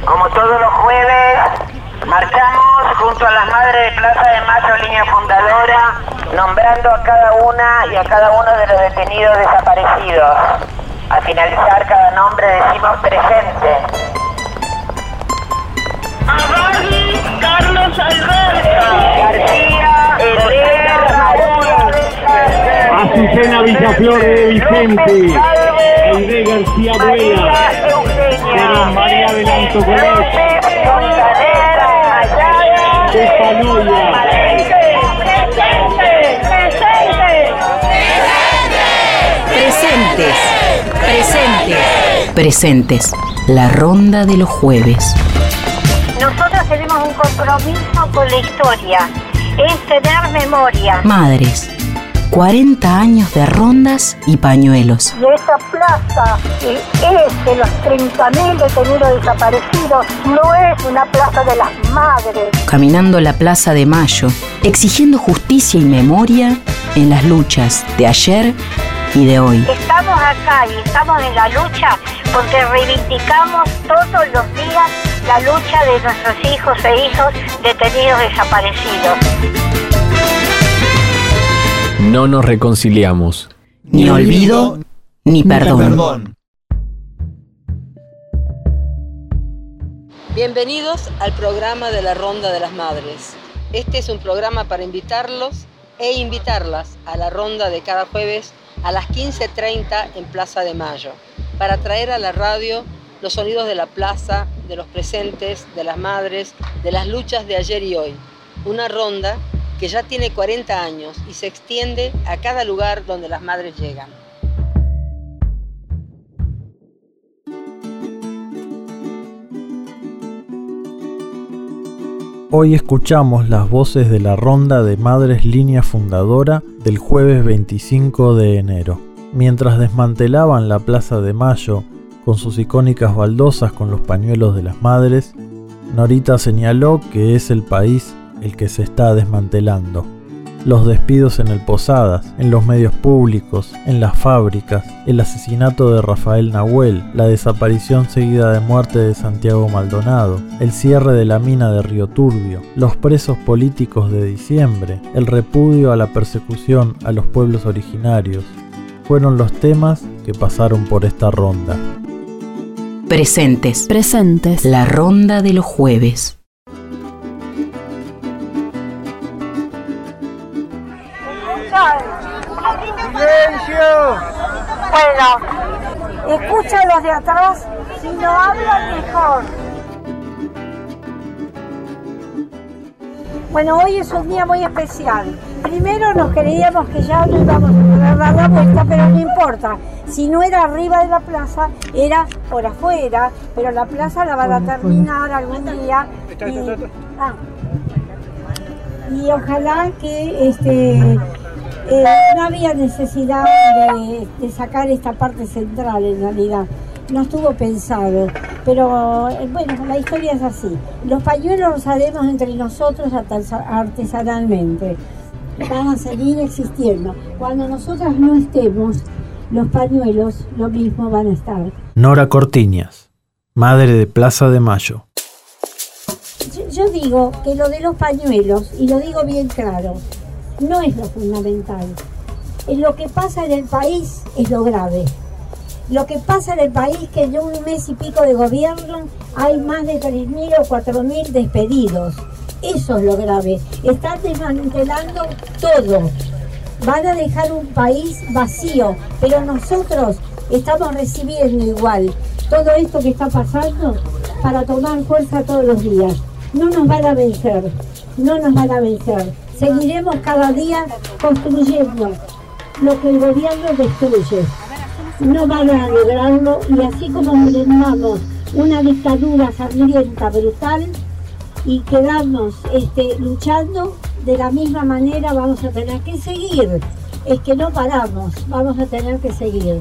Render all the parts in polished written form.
Como todos los jueves, marchamos junto a las madres de Plaza de Mayo, línea fundadora, nombrando a cada una y a cada uno de los detenidos desaparecidos. Al finalizar cada nombre decimos presente. Abadi Carlos Alberto García Herrera María, Azucena Villaflor de Vicente, Aide García Buena, Karen María Belanto Colón, Estefanoia, Presentes, la ronda de los jueves. Nosotros tenemos un compromiso con la historia, es tener memoria. Madres, 40 años de rondas y pañuelos. Y esa plaza que es de los 30.000 detenidos desaparecidos, no es una plaza de las madres. Caminando la Plaza de Mayo, exigiendo justicia y memoria en las luchas de ayer y de hoy. Estamos acá y estamos en la lucha porque reivindicamos todos los días la lucha de nuestros hijos e hijos detenidos desaparecidos. No nos reconciliamos. Ni olvido, ni perdón. Bienvenidos al programa de la Ronda de las Madres. Este es un programa para invitarlos e invitarlas a la ronda de cada jueves a las 15:30 en Plaza de Mayo, para traer a la radio los sonidos de la plaza, de los presentes, de las madres, de las luchas de ayer y hoy. Una ronda que ya tiene 40 años y se extiende a cada lugar donde las madres llegan. Hoy escuchamos las voces de la ronda de Madres Línea Fundadora del jueves 25 de enero. Mientras desmantelaban la Plaza de Mayo con sus icónicas baldosas con los pañuelos de las madres, Norita señaló que es el país el que se está desmantelando. Los despidos en el Posadas, en los medios públicos, en las fábricas, el asesinato de Rafael Nahuel, la desaparición seguida de muerte de Santiago Maldonado, el cierre de la mina de Río Turbio, los presos políticos de diciembre, el repudio a la persecución a los pueblos originarios, fueron los temas que pasaron por esta ronda. Presentes, la ronda de los jueves. ¡Silencio! Bueno, escucha a los de atrás, si no hablan mejor. Bueno, hoy es un día muy especial. Primero nos creíamos que ya no íbamos a poder dar la vuelta, pero no importa. Si no era arriba de la plaza, era por afuera, pero la plaza la van a terminar algún día. Y ojalá que no había necesidad de sacar esta parte central en realidad. No estuvo pensado, pero bueno, la historia es así. Los pañuelos los haremos entre nosotros artesanalmente. Van a seguir existiendo. Cuando nosotras no estemos, los pañuelos lo mismo van a estar. Nora Cortiñas, madre de Plaza de Mayo. Yo digo que lo de los pañuelos, y lo digo bien claro, no es lo fundamental. Lo que pasa en el país es lo grave. Lo que pasa en el país es que en un mes y pico de gobierno hay más de 3.000 o 4.000 despedidos. Eso es lo grave. Están desmantelando todo. Van a dejar un país vacío, pero nosotros estamos recibiendo igual todo esto que está pasando para tomar fuerza todos los días. No nos van a vencer, no nos van a vencer. Seguiremos cada día construyendo lo que el gobierno destruye. No van a lograrlo, y así como enfrentamos una dictadura sangrienta, brutal, y quedamos luchando, de la misma manera vamos a tener que seguir. Es que no paramos, vamos a tener que seguir.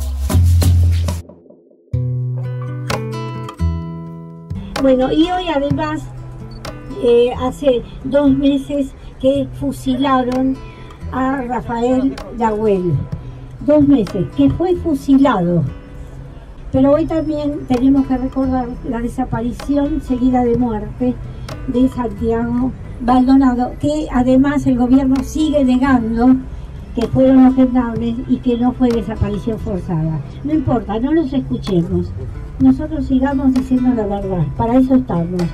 Bueno, y hoy además, hace 2 meses que fusilaron a Rafael Nahuel. 2 meses que fue fusilado. Pero hoy también tenemos que recordar la desaparición seguida de muerte de Santiago Maldonado, que además el gobierno sigue negando que fueron los gendarmes y que no fue desaparición forzada. No importa, no los escuchemos. Nosotros sigamos diciendo la verdad, para eso estamos.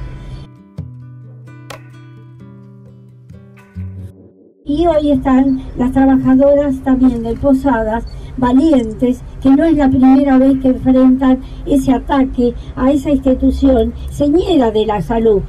Y hoy están las trabajadoras también de Posadas, valientes, que no es la primera vez que enfrentan ese ataque a esa institución señera de la salud.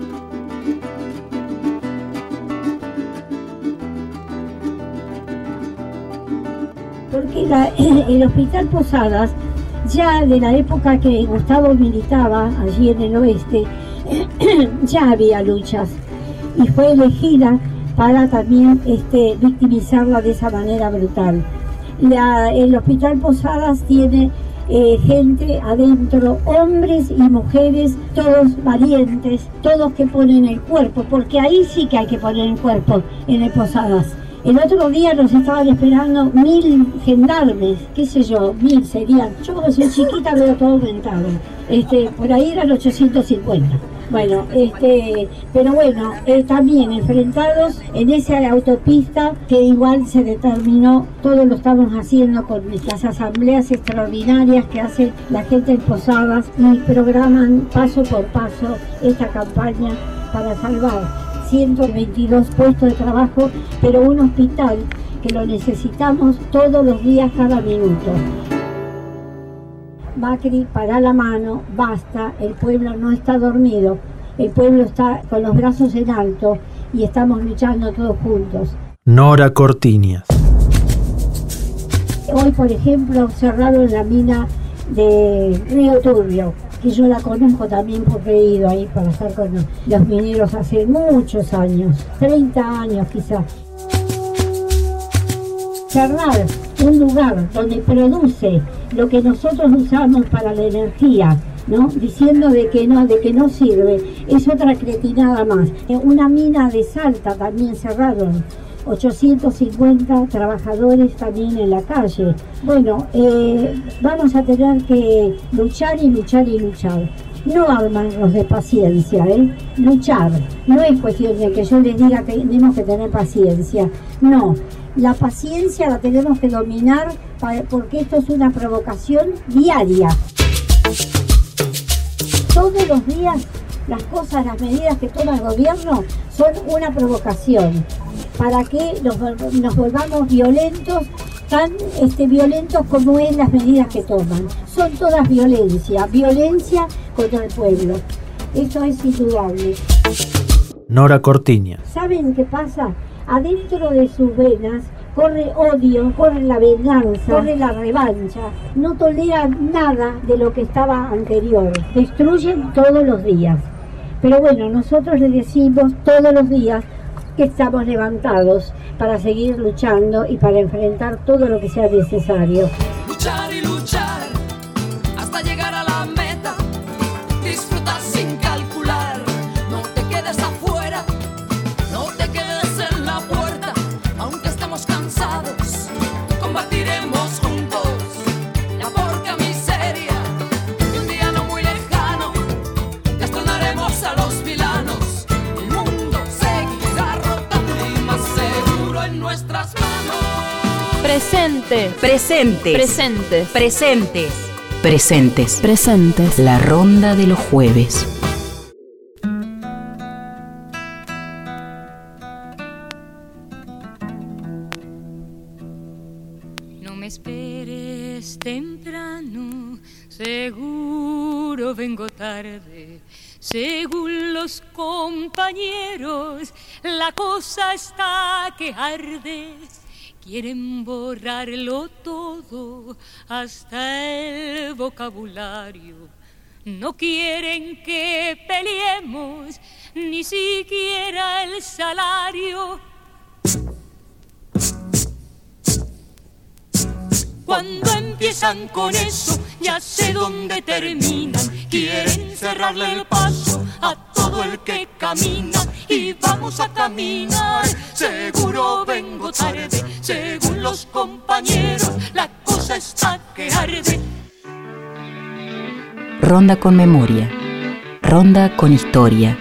Porque el Hospital Posadas, ya de la época que Gustavo militaba allí en el oeste, ya había luchas y fue elegida para también victimizarla de esa manera brutal. El Hospital Posadas tiene gente adentro, hombres y mujeres, todos valientes, todos que ponen el cuerpo, porque ahí sí que hay que poner el cuerpo, en el Posadas. El otro día nos estaban esperando 1000 gendarmes, qué sé yo, 1000 serían. Yo como soy chiquita veo todo aumentado. Por ahí eran 850. Bueno, pero bueno, también enfrentados en esa autopista que igual se determinó, todo lo estamos haciendo con las asambleas extraordinarias que hace la gente en Posadas y programan paso por paso esta campaña para salvar 122 puestos de trabajo, pero un hospital que lo necesitamos todos los días, cada minuto. Macri, para la mano, basta, el pueblo no está dormido, el pueblo está con los brazos en alto y estamos luchando todos juntos. Nora Cortiñas. Hoy, por ejemplo, cerraron la mina de Río Turbio, que yo la conozco también porque he ido ahí para estar con los mineros hace muchos años, 30 años quizás. Cerrar un lugar donde produce lo que nosotros usamos para la energía, ¿no? Diciendo de que no sirve, es otra cretinada más. Una mina de Salta también cerraron, 850 trabajadores también en la calle. Bueno, vamos a tener que luchar y luchar y luchar. No armarnos de paciencia, luchar. No es cuestión de que yo les diga que tenemos que tener paciencia. No, la paciencia la tenemos que dominar porque esto es una provocación diaria. Todos los días las cosas, las medidas que toma el gobierno son una provocación para que nos volvamos violentos, tan violentos como es las medidas que toman. Son todas violencia contra el pueblo. Eso es indudable. Nora Cortiñas. ¿Saben qué pasa? Adentro de sus venas corre odio, corre la venganza, corre la revancha. No toleran nada de lo que estaba anterior. Destruyen todos los días. Pero bueno, nosotros les decimos todos los días que estamos levantados para seguir luchando y para enfrentar todo lo que sea necesario. Luchar y luchar hasta llegar a la meta. Disfruta sin calcular. No te quedes afuera, no te quedes en la puerta. Aunque estemos cansados, combatiremos juntos la porca miseria. Y un día no muy lejano destronaremos a los vilanos. El mundo seguirá rotando y más seguro en nuestras manos. Presente. Presentes. Presentes. Presentes. Presentes. Presentes. La ronda de los jueves. No me esperes temprano, seguro vengo tarde. Según los compañeros, la cosa está que arde. Quieren borrarlo todo, hasta el vocabulario. No quieren que peleemos, ni siquiera el salario. Cuando empiezan con eso, ya sé dónde terminan. Quieren cerrarle el paso a todo el que camina. Y vamos a caminar, seguro vengo tarde. Según los compañeros, la cosa está que arde. Ronda con memoria. Ronda con historia.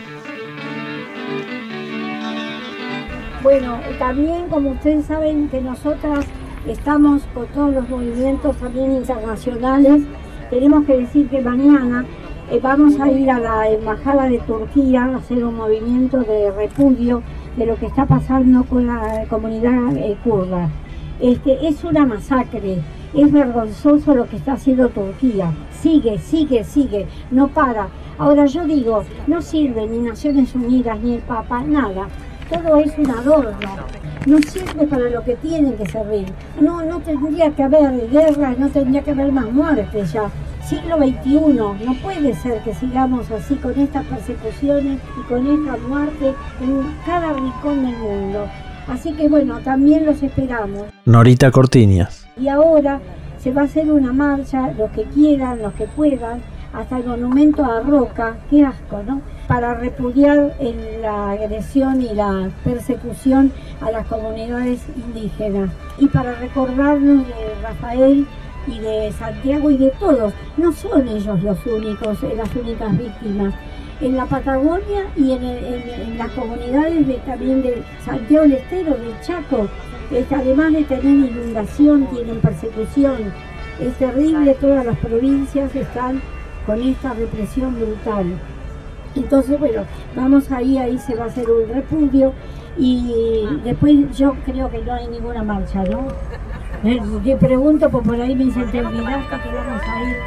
Bueno, también como ustedes saben que nosotras estamos con todos los movimientos también internacionales, tenemos que decir que mañana vamos a ir a la Embajada de Turquía a hacer un movimiento de repudio de lo que está pasando con la comunidad kurda. Es una masacre, es vergonzoso lo que está haciendo Turquía. Sigue, no para. Ahora yo digo, no sirve ni Naciones Unidas ni el Papa, nada. Todo es un adorno, no sirve para lo que tienen que servir. No tendría que haber guerras, no tendría que haber más muertes ya. Siglo XXI, no puede ser que sigamos así con estas persecuciones y con esta muerte en cada rincón del mundo. Así que bueno, también los esperamos. Norita Cortiñas. Y ahora se va a hacer una marcha, los que quieran, los que puedan, hasta el monumento a Roca, qué asco, ¿no? Para repudiar la agresión y la persecución a las comunidades indígenas. Y para recordarnos de Rafael y de Santiago y de todos. No son ellos los únicos, las únicas víctimas. En la Patagonia y en las comunidades también de Santiago del Estero, del Chaco, además de tener inundación, tienen persecución. Es terrible, todas las provincias están con esta represión brutal. Entonces, bueno, vamos ahí se va a hacer un repudio y después yo creo que no hay ninguna marcha, ¿no? Te pregunto, pues por ahí me dicen, te olvidaste que vamos a ir.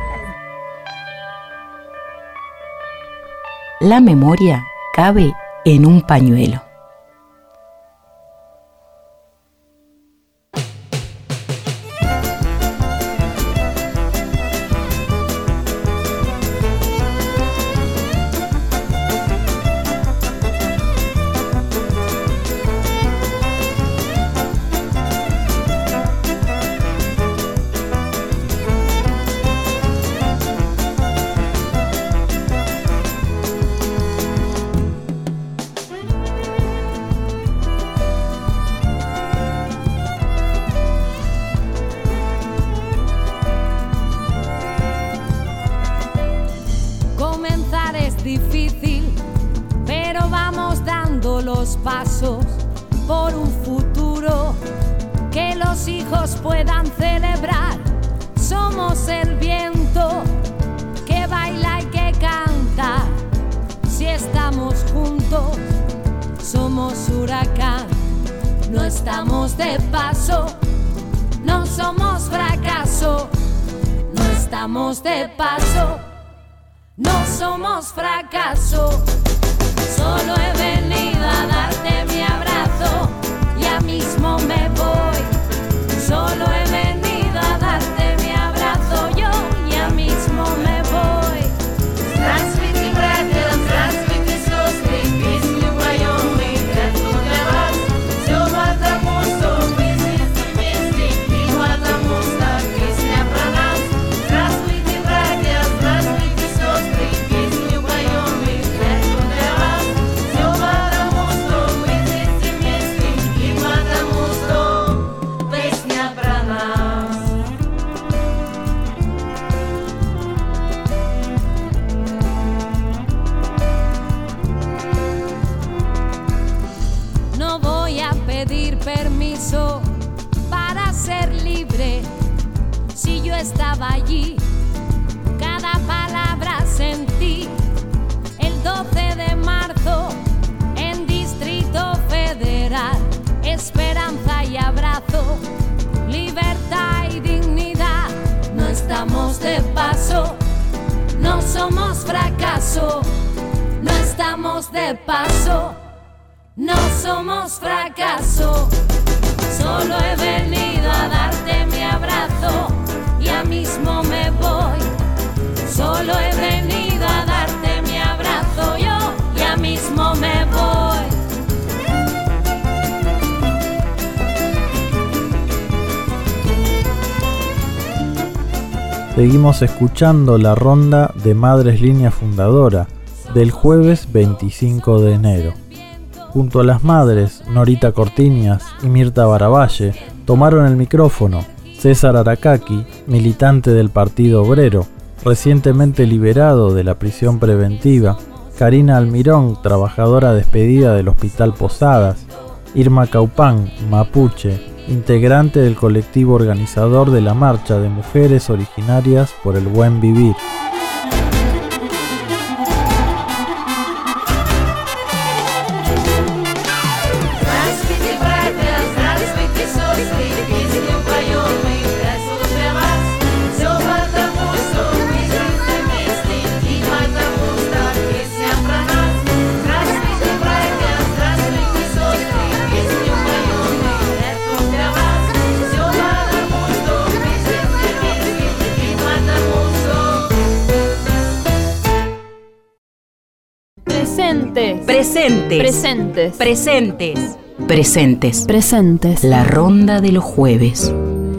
La memoria cabe en un pañuelo. Difícil, pero vamos dando los pasos por un futuro que los hijos puedan celebrar. Somos el viento que baila y que canta. Si estamos juntos, somos huracán. No estamos de paso, no somos fracaso. No estamos de paso, no somos fracaso. Solo he venido a darte mi abrazo, ya mismo me voy. Solo he venido a darte mi abrazo, yo ya mismo me voy. Здравствуйте, братья, здравствуйте, сестры, песню поем мы, как тут для вас. Все потому, что мы здесь вместе, и потому, что песня про нас. Здравствуйте, братья, здравствуйте, сестры, песню поем мы, как тут для вас. Все потому, что мы здесь вместе, и потому, что песня про нас. No voy a pedir permiso para ser libre. Si yo estaba allí, cada palabra sentí. El 12 de marzo, en Distrito Federal, esperanza y abrazo, libertad y dignidad. No estamos de paso, no somos fracaso. No estamos de paso, no somos fracaso. Solo he venido a darte mi abrazo, ya mismo me voy. Solo he venido a darte mi abrazo, yo ya mismo me voy. Seguimos escuchando la ronda de Madres Línea Fundadora del jueves 25 de enero. Junto a las madres Norita Cortiñas y Mirta Baravalle tomaron el micrófono César Aracaki, militante del Partido Obrero, recientemente liberado de la prisión preventiva, Karina Almirón, trabajadora despedida del Hospital Posadas, Irma Caupán, mapuche, integrante del colectivo organizador de la Marcha de Mujeres Originarias por el Buen Vivir. Presentes. La ronda de los jueves.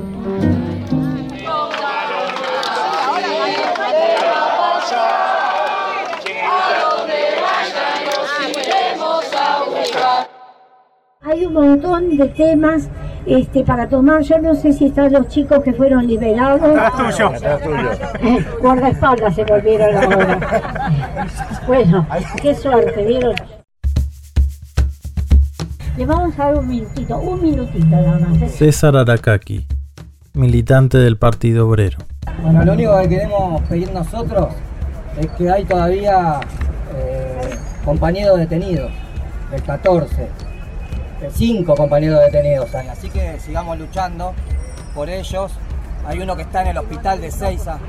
Hay un montón de temas para tomar. Yo no sé si están los chicos que fueron liberados. Atrás tuyo. Guardaespaldas se volvieron ahora. Bueno, qué suerte, ¿vieron? Le vamos a dar un minutito nada más. César Aracaki, militante del Partido Obrero. Bueno, lo único que queremos pedir nosotros es que hay todavía compañeros detenidos, del 14, 5 compañeros detenidos hay, así que sigamos luchando por ellos. Hay uno que está en el hospital de Ezeiza,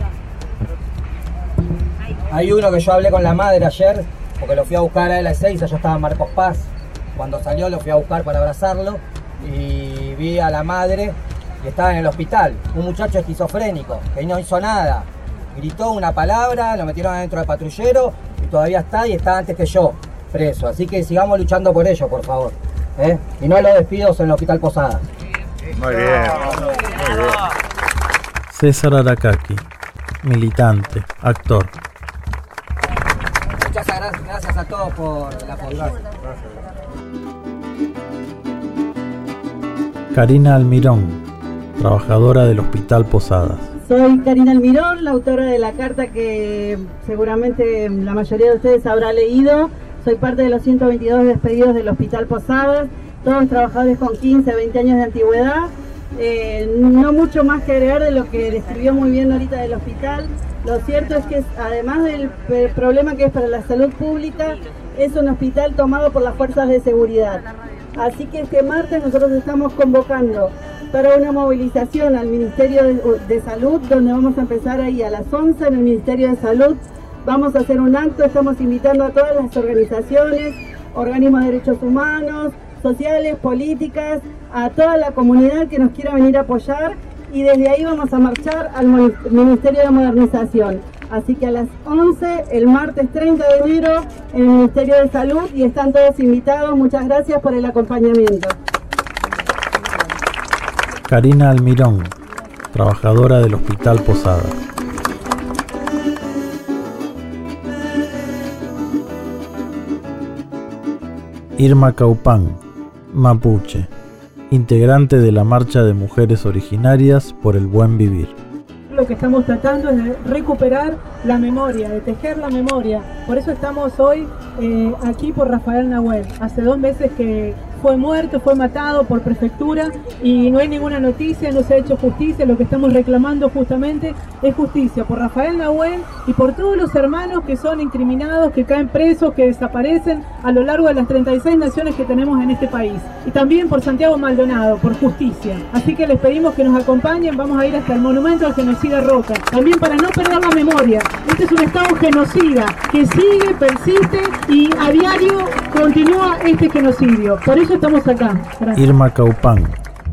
hay uno que yo hablé con la madre ayer, porque lo fui a buscar a él a Ezeiza, yo estaba en Marcos Paz. Cuando salió lo fui a buscar para abrazarlo y vi a la madre que estaba en el hospital. Un muchacho esquizofrénico que no hizo nada. Gritó una palabra, lo metieron adentro del patrullero y todavía está antes que yo preso. Así que sigamos luchando por ello, por favor. Y no los despidos en el Hospital Posadas. Muy bien. César Aracaki, militante, actor. Muchas gracias a todos por la apoyo. Karina Almirón, trabajadora del Hospital Posadas. Soy Karina Almirón, la autora de la carta que seguramente la mayoría de ustedes habrá leído. Soy parte de los 122 despedidos del Hospital Posadas, todos trabajadores con 15, 20 años de antigüedad. No mucho más que agregar de lo que describió muy bien ahorita del hospital. Lo cierto es que además del problema que es para la salud pública, es un hospital tomado por las fuerzas de seguridad. Así que este martes nosotros estamos convocando para una movilización al Ministerio de Salud, donde vamos a empezar ahí a las 11 en el Ministerio de Salud. Vamos a hacer un acto, estamos invitando a todas las organizaciones, organismos de derechos humanos, sociales, políticas, a toda la comunidad que nos quiera venir a apoyar, y desde ahí vamos a marchar al Ministerio de Modernización. Así que a las 11, el martes 30 de enero, en el Ministerio de Salud, y están todos invitados. Muchas gracias por el acompañamiento. Karina Almirón, trabajadora del Hospital Posadas. Irma Caupán, mapuche, integrante de la Marcha de Mujeres Originarias por el Buen Vivir. Lo que estamos tratando es de recuperar la memoria, de tejer la memoria. Por eso estamos hoy aquí por Rafael Nahuel. Hace 2 meses que fue muerto, fue matado por prefectura y no hay ninguna noticia, no se ha hecho justicia. Lo que estamos reclamando justamente es justicia por Rafael Nahuel y por todos los hermanos que son incriminados, que caen presos, que desaparecen a lo largo de las 36 naciones que tenemos en este país. Y también por Santiago Maldonado, por justicia. Así que les pedimos que nos acompañen, vamos a ir hasta el monumento al genocida Roca. También para no perder la memoria. Este es un Estado genocida que sigue, persiste y a diario continúa este genocidio. Por eso estamos acá. Gracias. Irma Caupán.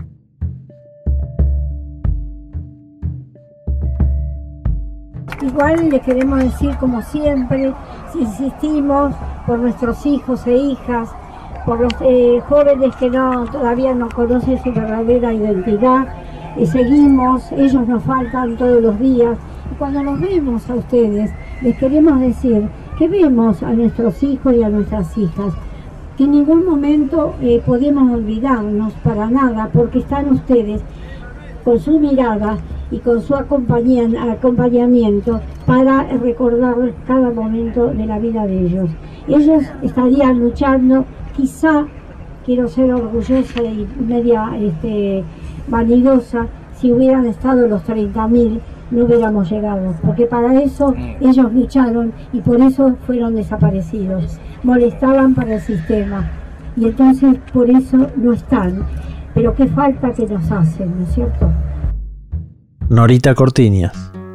Igual les queremos decir, como siempre, si insistimos por nuestros hijos e hijas, por los jóvenes que todavía no conocen su verdadera identidad, seguimos, ellos nos faltan todos los días. Y cuando los vemos a ustedes, les queremos decir que vemos a nuestros hijos y a nuestras hijas, que en ningún momento podemos olvidarnos para nada, porque están ustedes con su mirada y con su acompañamiento para recordar cada momento de la vida de ellos. Ellos estarían luchando, quizá, quiero ser orgullosa y media vanidosa, si hubieran estado los 30.000, no hubiéramos llegado, porque para eso ellos lucharon y por eso fueron desaparecidos. Molestaban para el sistema y entonces por eso no están. Pero qué falta que nos hacen, ¿no es cierto? Norita Cortiñas.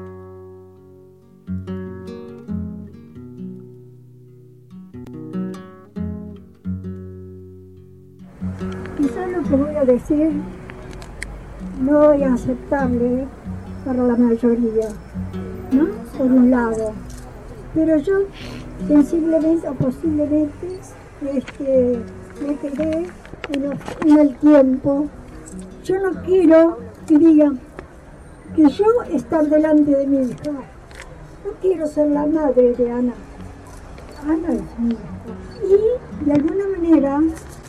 Quizás lo que voy a decir no es aceptable para la mayoría, ¿no? Por un lado. Pero yo sensiblemente o posiblemente me quedé en el tiempo. Yo no quiero que digan que yo estar delante de mi hija. No quiero ser la madre de Ana. Ana es mi hija. Y de alguna manera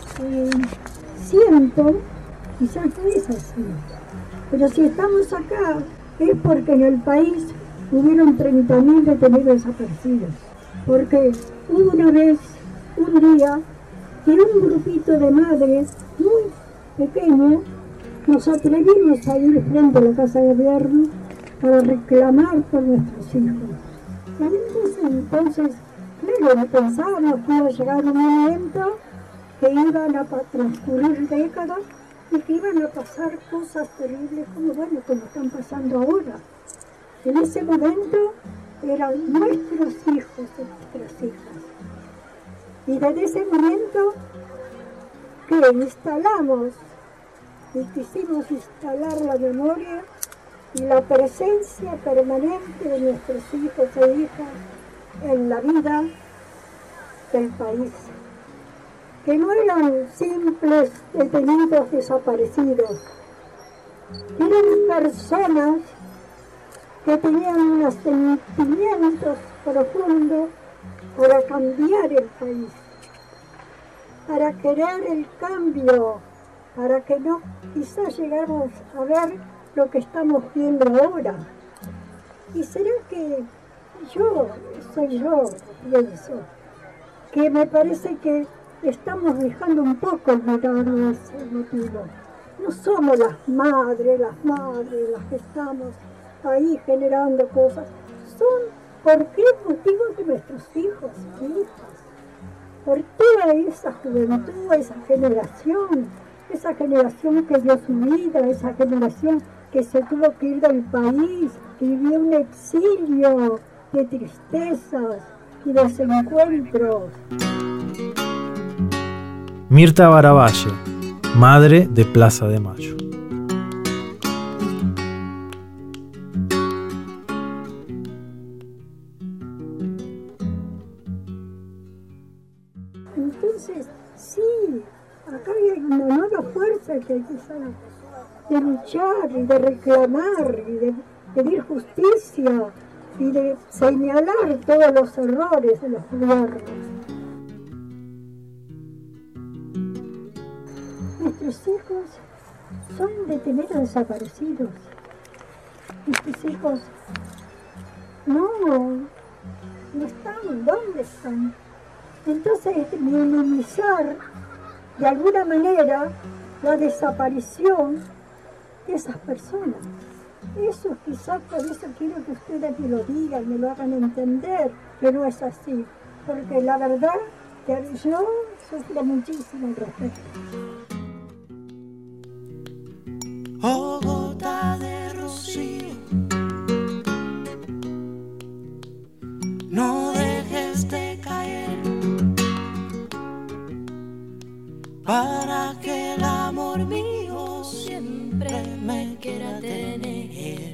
siento, quizás no es así, pero si estamos acá es porque en el país hubieron 30.000 detenidos desaparecidos. Porque hubo una vez, un día, que un grupito de madres muy pequeño nos atrevimos a ir frente a la Casa de Gobierno para reclamar por nuestros hijos. Entonces, claro, pensábamos que iba a llegar un momento que iban a transcurrir décadas y que iban a pasar cosas terribles como están pasando ahora. En ese momento eran nuestros hijos y nuestras hijas. Y desde ese momento que quisimos instalar la memoria y la presencia permanente de nuestros hijos e hijas en la vida del país, que no eran simples detenidos desaparecidos, eran personas que tenían unos sentimientos profundos para cambiar el país, para querer el cambio, para que no quizás llegáramos a ver lo que estamos viendo ahora. ¿Y será que yo pienso, que me parece que estamos dejando un poco el mirar de ese motivo? No somos las madres las que estamos ahí generando cosas. Son por qué motivo que nuestros hijos y hijas, por toda esa juventud, esa generación que dio su vida, esa generación que se tuvo que ir del país, que vivió un exilio de tristezas y desencuentros. Mirta Baravalle, madre de Plaza de Mayo. Entonces, sí, acá hay una nueva fuerza que hay que usar, de luchar y de reclamar y de pedir justicia y de señalar todos los errores de los gobiernos. Nuestros hijos son detenidos desaparecidos. Nuestros hijos no están. ¿Dónde están? Entonces, minimizar de alguna manera la desaparición de esas personas. Eso quizás por eso quiero que ustedes me lo digan, me lo hagan entender, que no es así. Porque la verdad que yo sufro muchísimo al respecto. Oh, gota de rocío, no dejes de caer, para que el amor mío siempre me quiera tener,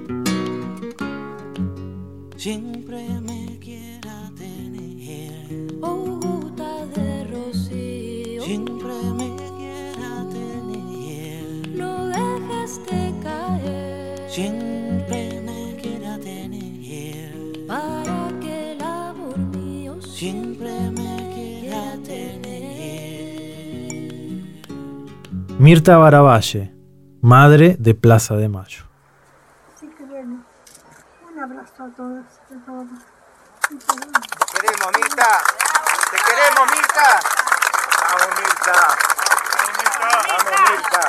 siempre me quiera tener. Oh, gota de rocío, siempre me quiera tener, no dejes de caer, siempre me quiera tener, para que el amor mío siempre me quiera tener. Mirta Baravalle, madre de Plaza de Mayo. Un abrazo a todos. Te queremos, Mirta. Te queremos, Mirta. Vamos, Mirta. Vamos, Mirta.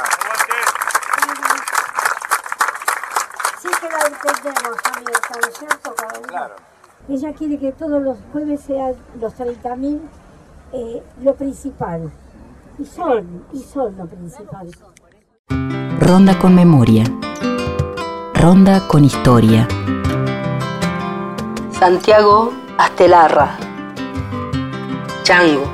Sí que la entendemos, Mirta, ¿no es cierto? Claro. Ella quiere que todos los jueves sean los 30.000 lo principal. Y son lo principal. Ronda con memoria. Ronda con historia. Santiago Astelarra. Chango.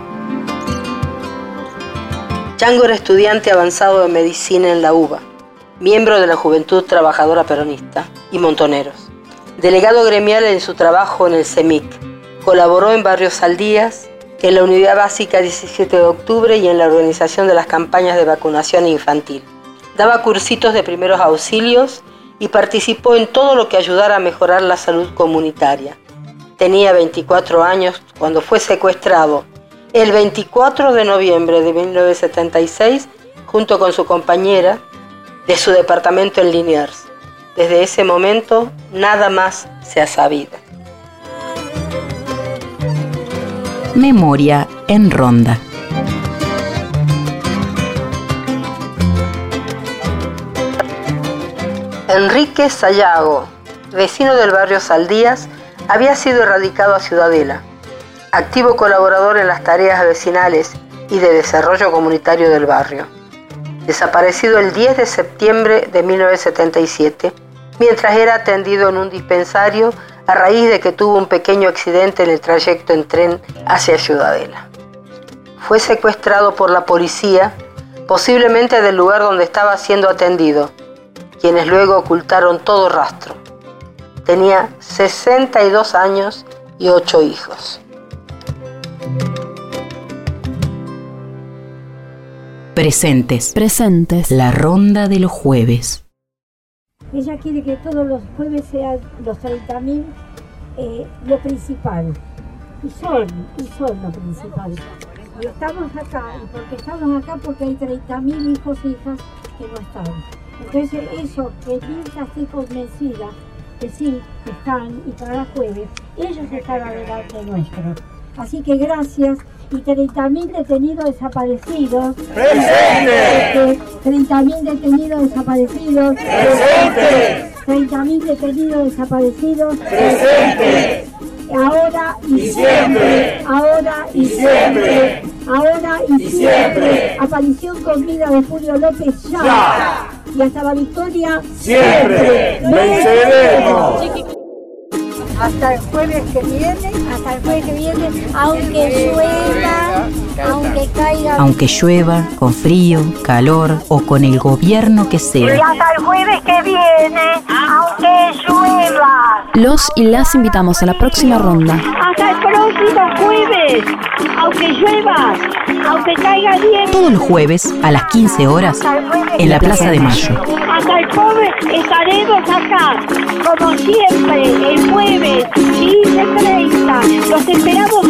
Chango era estudiante avanzado de medicina en la UBA, miembro de la Juventud Trabajadora Peronista y Montoneros. Delegado gremial en su trabajo en el CEMIC. Colaboró en Barrios Aldías, en la Unidad Básica 17 de Octubre y en la organización de las campañas de vacunación infantil. Daba cursitos de primeros auxilios y participó en todo lo que ayudara a mejorar la salud comunitaria. Tenía 24 años cuando fue secuestrado el 24 de noviembre de 1976 junto con su compañera de su departamento en Liniers. Desde ese momento nada más se ha sabido. Memoria en Ronda. Enrique Sayago, vecino del barrio Saldías, había sido erradicado a Ciudadela, activo colaborador en las tareas vecinales y de desarrollo comunitario del barrio. Desaparecido el 10 de septiembre de 1977, mientras era atendido en un dispensario a raíz de que tuvo un pequeño accidente en el trayecto en tren hacia Ciudadela. Fue secuestrado por la policía, posiblemente del lugar donde estaba siendo atendido, quienes luego ocultaron todo rastro. Tenía 62 años y 8 hijos. Presentes. La ronda de los jueves. Ella quiere que todos los jueves sean los 30.000 lo principal. Y son lo principal. Y estamos acá, y porque estamos acá porque hay 30.000 hijos e hijas que no están. Entonces eso, que Mirta esté convencida que sí, que están, y cada jueves ellos están adelante nuestro. Así que gracias. Y 30.000 detenidos desaparecidos. ¡Presente! 30.000 detenidos desaparecidos. ¡Presente! 30.000 detenidos desaparecidos. ¡Presente! Ahora y siempre. Ahora y siempre. Ahora y siempre. Aparición con vida de Julio López ya. Y hasta la victoria siempre. ¡Venceremos! Hasta el jueves que viene, aunque llueva, aunque caiga. Aunque llueva, con frío, calor o con el gobierno que sea. Y hasta el jueves que viene, aunque llueva. Los y las invitamos a la próxima ronda. Hasta el próximo jueves, aunque llueva, aunque caiga nieve. Todos los jueves a las 15 horas en la Plaza de Mayo. Hasta el jueves estaremos acá, como siempre, el jueves 15:30. Los esperamos